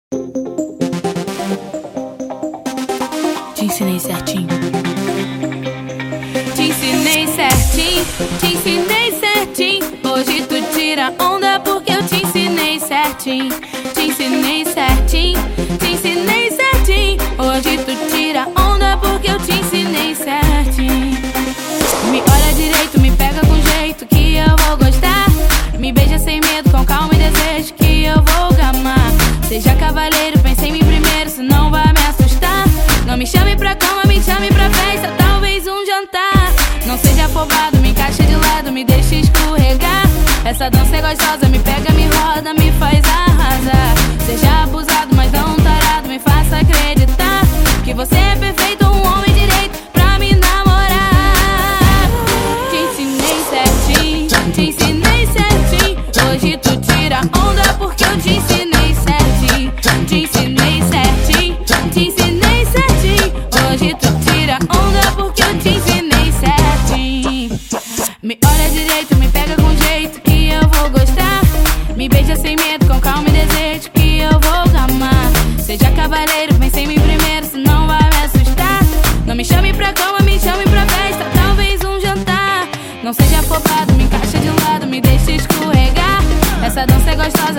Te ensinei certinho. Te ensinei certinho, te ensinei certinho. Hoje tu tira onda porque eu te ensinei certinho. Te ensinei certinho, te ensinei certinho. Hoje tu tira onda porque eu te ensinei certinho. Me olha direito, me pega com jeito que eu vou gostar. Me beija sem medo, com calma e desejo que eu vou gamar. Seja cavaleiro, pense em mim primeiro, senão vai me assustar. Não me chame pra cama, me chame pra festa, talvez um jantar. Não seja afobado, me encaixa de lado, me deixa escorregar. Essa dança é gostosa, me pega, me roda, me faz arrasar. Seja abusado, mas não tarado, me faça acreditar que você é perfeito, um homem direito pra me namorar. Te ensinei certinho, te ensinei certinho. Hoje tu tira onda porque eu te ensinei certinho. Te ensinei certinho, te ensinei certinho. Hoje tu tira onda porque eu te ensinei certinho. Me olha direito, me pega com jeito que eu vou gostar. Me beija sem medo, com calma e desejo que eu vou gamar. Seja cavaleiro, pense em mim primeiro, senão vai me assustar. Não me chame pra cama, me chame pra festa, talvez um jantar. Não seja afobado, me encaixa de lado, me deixa escorregar. Essa dança é gostosa,